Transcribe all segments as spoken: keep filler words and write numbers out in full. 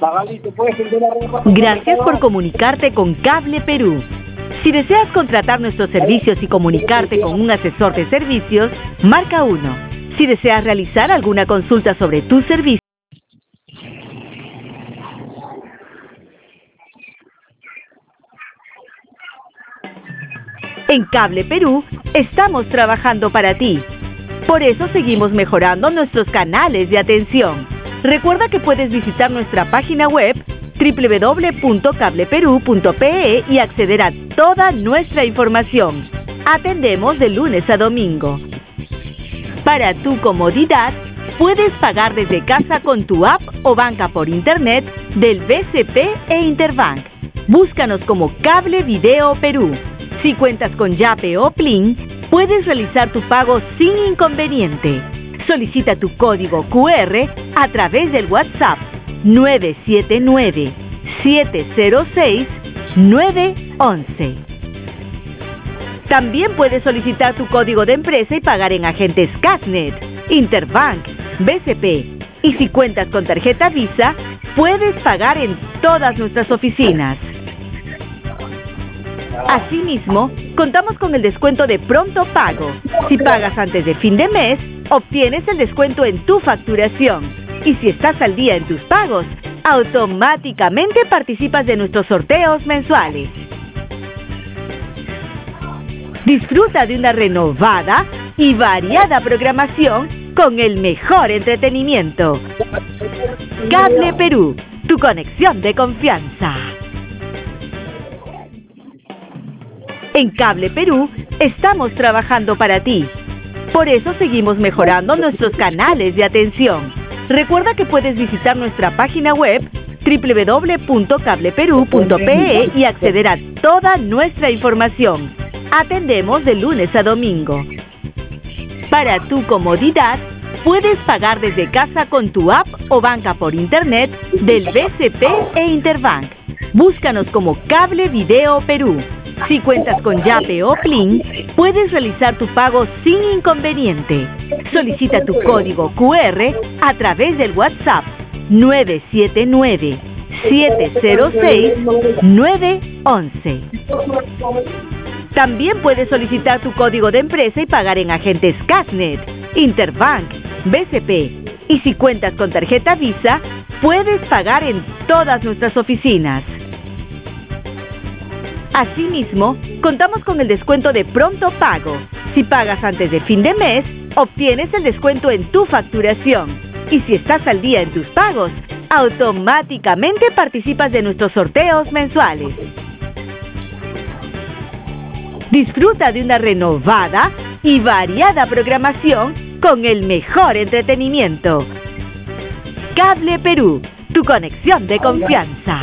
Magali, ¿te puedes prender la ropa? Gracias por comunicarte con Cable Perú. Si deseas contratar nuestros servicios y comunicarte con un asesor de servicios, marca uno. Si deseas realizar alguna consulta sobre tu servicio, en Cable Perú estamos trabajando para ti. Por eso seguimos mejorando nuestros canales de atención. Recuerda que puedes visitar nuestra página web doble u doble u doble u punto cable perú punto pe e y acceder a toda nuestra información. Atendemos de lunes a domingo. Para tu comodidad, puedes pagar desde casa con tu app o banca por internet del B C P e Interbank. Búscanos como Cable Video Perú. Si cuentas con Yape o Plin, puedes realizar tu pago sin inconveniente. Solicita tu código cu erre a través del WhatsApp nueve siete nueve, siete cero seis, nueve once. También puedes solicitar tu código de empresa y pagar en agentes Casnet, Interbank, B C P. Y si cuentas con tarjeta Visa, puedes pagar en todas nuestras oficinas. Asimismo, contamos con el descuento de pronto pago. Si pagas antes de fin de mes, obtienes el descuento en tu facturación. Y si estás al día en tus pagos, automáticamente participas de nuestros sorteos mensuales. Disfruta de una renovada y variada programación con el mejor entretenimiento. Cable Perú, tu conexión de confianza. En Cable Perú estamos trabajando para ti. Por eso seguimos mejorando nuestros canales de atención. Recuerda que puedes visitar nuestra página web doble u doble u doble u punto cable perú punto pe e y acceder a toda nuestra información. Atendemos de lunes a domingo. Para tu comodidad, puedes pagar desde casa con tu app o banca por internet del B C P e Interbank. Búscanos como Cable Video Perú. Si cuentas con Yape o Plin, puedes realizar tu pago sin inconveniente. Solicita tu código cu erre a través del WhatsApp nueve siete nueve, siete cero seis, nueve once. También puedes solicitar tu código de empresa y pagar en agentes Casnet, Interbank, B C P. Y si cuentas con tarjeta Visa, puedes pagar en todas nuestras oficinas. Asimismo, contamos con el descuento de pronto pago. Si pagas antes de fin de mes, obtienes el descuento en tu facturación. Y si estás al día en tus pagos, automáticamente participas de nuestros sorteos mensuales. Disfruta de una renovada y variada programación con el mejor entretenimiento. Cable Perú, tu conexión de confianza.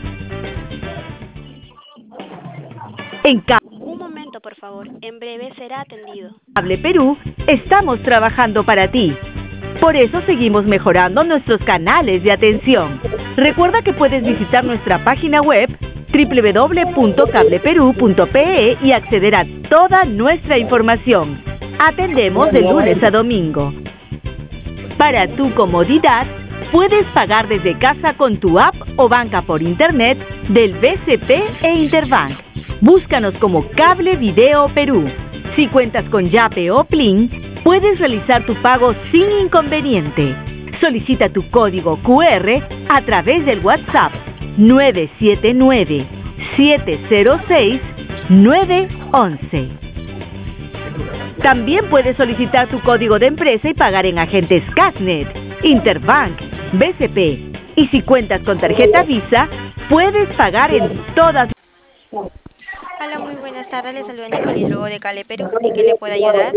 En Un momento, por favor. En breve será atendido. Cable Perú estamos trabajando para ti. Por eso seguimos mejorando nuestros canales de atención. Recuerda que puedes visitar nuestra página web doble u doble u doble u punto cable perú punto pe e y acceder a toda nuestra información. Atendemos de lunes a domingo. Para tu comodidad, puedes pagar desde casa con tu app o banca por internet del B C P e Interbank. Búscanos como Cable Video Perú. Si cuentas con Yape o Plin, puedes realizar tu pago sin inconveniente. Solicita tu código cu erre a través del WhatsApp nueve siete nueve, siete cero seis, nueve once. También puedes solicitar tu código de empresa y pagar en agentes Casnet, Interbank, B C P. Y si cuentas con tarjeta Visa, puedes pagar en todas. Hola, muy buenas tardes. Les saluda Nicole Luego de Cable Perú. ¿En qué le puedo ayudar?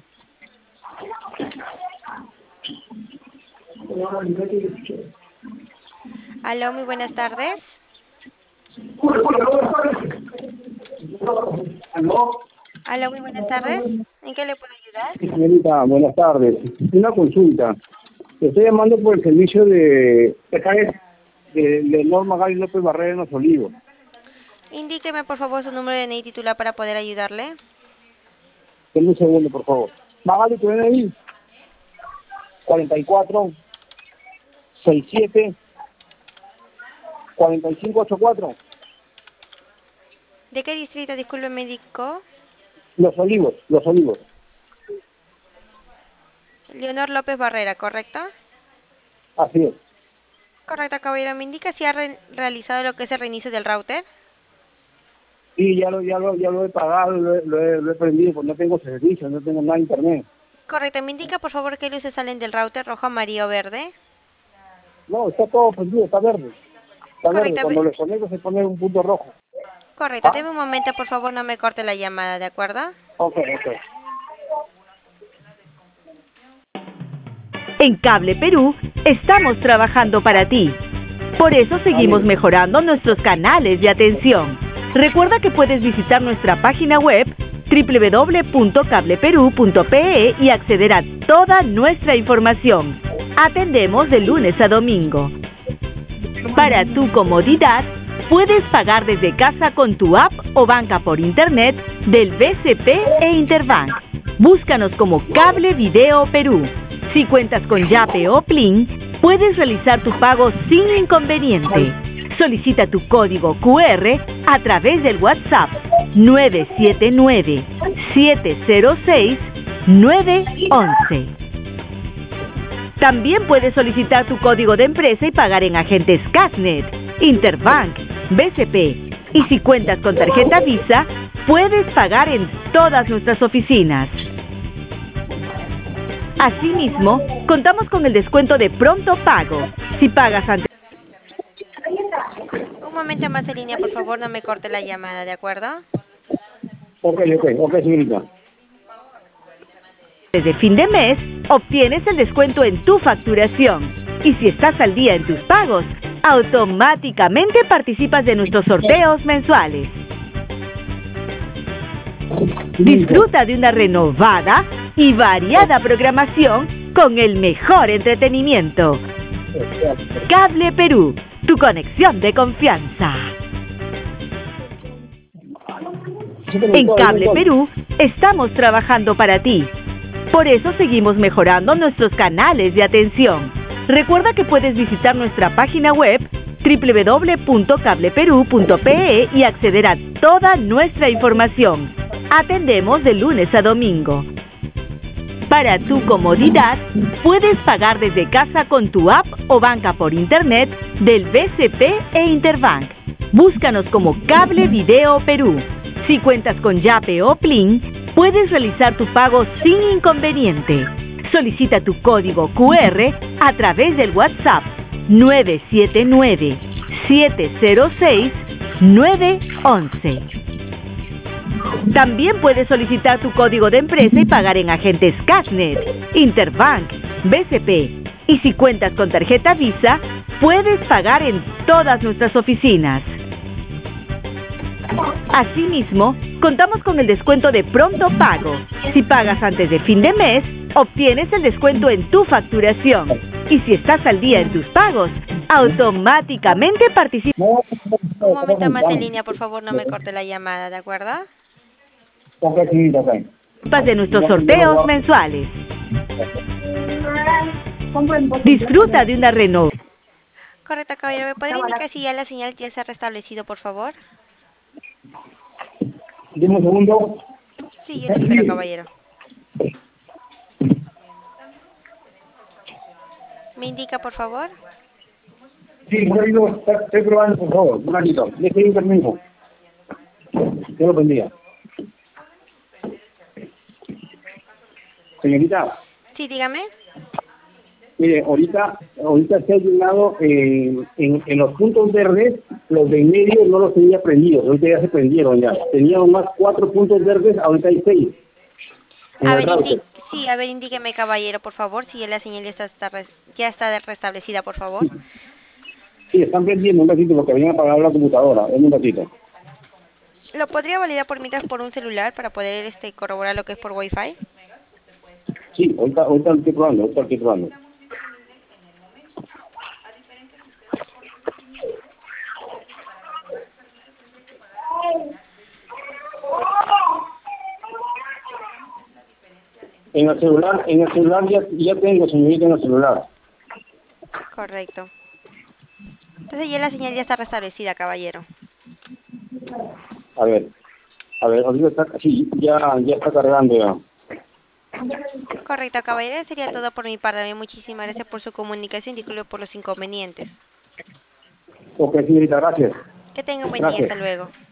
Aló, muy buenas tardes. Aló, muy buenas tardes. ¿En qué le puedo ayudar? Señorita, buenas tardes. Una consulta. Estoy llamando por el servicio de de, de Norma Magali López Barrera en Los Olivos. Indíqueme, por favor, su número de N I titular para poder ayudarle. Denme un segundo, por favor. Magali, ¿tu N I? cuarenta y cuatro, sesenta y siete, cuarenta y cinco ochenta y cuatro. ¿De qué distrito, disculpe, me indicó? Los Olivos, Los Olivos. Leonor López Barrera, ¿correcto? Así es. Correcto, caballero. ¿Me indica si ha re realizado lo que es el reinicio del router? Sí, ya lo, ya lo, ya lo he pagado, lo he, lo he, lo he prendido, pues no tengo servicio, no tengo nada de internet. Correcto. ¿Me indica, por favor, qué luces salen del router? ¿Rojo, amarillo o verde? No, está todo prendido, está verde. Está verde, Correcto. cuando le conecto se pone un punto rojo. Correcto. ¿Ah? Deme un momento, por favor, no me corte la llamada, ¿de acuerdo? Ok, ok. En Cable Perú estamos trabajando para ti. Por eso seguimos mejorando nuestros canales de atención. Recuerda que puedes visitar nuestra página web doble u doble u doble u punto cable perú punto pe e y acceder a toda nuestra información. Atendemos de lunes a domingo. Para tu comodidad, puedes pagar desde casa con tu app o banca por internet del B C P e Interbank. Búscanos como Cable Video Perú. Si cuentas con Yape o Plin, puedes realizar tu pago sin inconveniente. Solicita tu código cu erre a través del WhatsApp nueve siete nueve, siete cero seis, nueve uno uno. También puedes solicitar tu código de empresa y pagar en agentes Casnet, Interbank, B C P. Y si cuentas con tarjeta Visa, puedes pagar en todas nuestras oficinas. Asimismo, contamos con el descuento de pronto pago. Si pagas antes... Un momento más en línea, por favor, no me corte la llamada, ¿de acuerdo? Ok, ok, ok, señorita. Desde fin de mes, obtienes el descuento en tu facturación. Y si estás al día en tus pagos, automáticamente participas de nuestros sorteos mensuales. Disfruta de una renovada y variada programación con el mejor entretenimiento. Cable Perú, tu conexión de confianza. En Cable Perú estamos trabajando para ti. Por eso seguimos mejorando nuestros canales de atención. Recuerda que puedes visitar nuestra página web doble u doble u doble u punto cable perú punto pe e y acceder a toda nuestra información. Atendemos de lunes a domingo. Para tu comodidad, puedes pagar desde casa con tu app o banca por internet del B C P e Interbank. Búscanos como Cable Video Perú. Si cuentas con Yape o Plin, puedes realizar tu pago sin inconveniente. Solicita tu código cu erre a través del WhatsApp nueve siete nueve, siete cero seis, nueve uno uno. También puedes solicitar tu código de empresa y pagar en agentes Casnet, Interbank, B C P. Y si cuentas con tarjeta Visa, puedes pagar en todas nuestras oficinas. Asimismo, contamos con el descuento de pronto pago. Si pagas antes de fin de mes, obtienes el descuento en tu facturación. Y si estás al día en tus pagos, automáticamente participas. Un momento más en línea, por favor, no me corte la llamada, ¿de acuerdo? Ok, señorita, ok. De nuestros sorteos mensuales. Disfruta de una renovación. Correcto, caballero. ¿Me podría indicar si ya la señal ya se ha restablecido, por favor? Dime un segundo. Sí, yo le espero, caballero. ¿Me indica, por favor? Sí, por ahí lo está- estoy probando, por favor. Un ratito. Deje ir permiso. Dios lo bendiga. Señorita, Sí, dígame. mire, ahorita, ahorita se ha llenado eh, en, en los puntos verdes, los de en medio no los tenía prendidos, ahorita ya se prendieron ya. Tenían más cuatro puntos verdes, ahorita hay seis. En A el ver, router. indi sí, a ver, indíqueme, caballero, por favor, si ya la señal ya está, está res ya está restablecida, por favor. Sí, están prendiendo un ratito porque venían a apagar la computadora, en un ratito. ¿Lo podría validar por mientras por un celular para poder este corroborar lo que es por Wi-Fi? Sí, ahorita, ahorita lo estoy probando, ahorita lo estoy probando. En el celular, en el celular ya, ya tengo, señorita, en el celular. Correcto. Entonces ya la señal ya está restablecida, caballero. A ver, a ver, ahorita está, sí, ya, ya está cargando ya. Correcto, caballero. Sería todo por mi parte. Muchísimas gracias por su comunicación y disculpe por los inconvenientes. Ok, señorita, gracias. Que tenga un buen día. Gracias. Hasta luego.